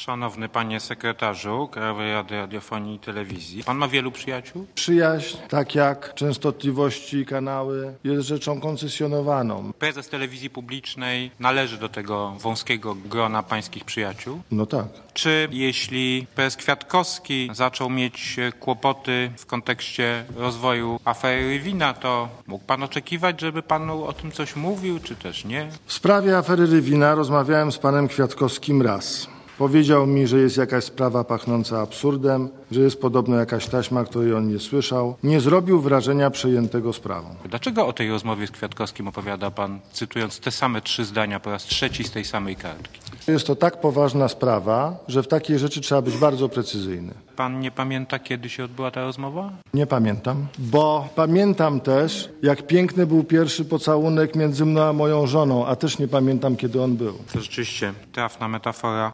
Szanowny panie sekretarzu Krajowej Rady Radiofonii i Telewizji, pan ma wielu przyjaciół? Przyjaźń, tak jak częstotliwości i kanały, jest rzeczą koncesjonowaną. Prezes telewizji publicznej należy do tego wąskiego grona pańskich przyjaciół? No tak. Czy jeśli prezes Kwiatkowski zaczął mieć kłopoty w kontekście rozwoju afery Rywina, to mógł pan oczekiwać, żeby panu o tym coś mówił, czy też nie? W sprawie afery Rywina rozmawiałem z panem Kwiatkowskim raz. Powiedział mi, że jest jakaś sprawa pachnąca absurdem, że jest podobno jakaś taśma, której on nie słyszał. Nie zrobił wrażenia przejętego sprawą. Dlaczego o tej rozmowie z Kwiatkowskim opowiada pan, cytując te same 3 zdania po raz 3 z tej samej kartki? Jest to tak poważna sprawa, że w takiej rzeczy trzeba być bardzo precyzyjny. Pan nie pamięta, kiedy się odbyła ta rozmowa? Nie pamiętam, bo pamiętam też, jak piękny był pierwszy pocałunek między mną a moją żoną, a też nie pamiętam, kiedy on był. To rzeczywiście trafna metafora.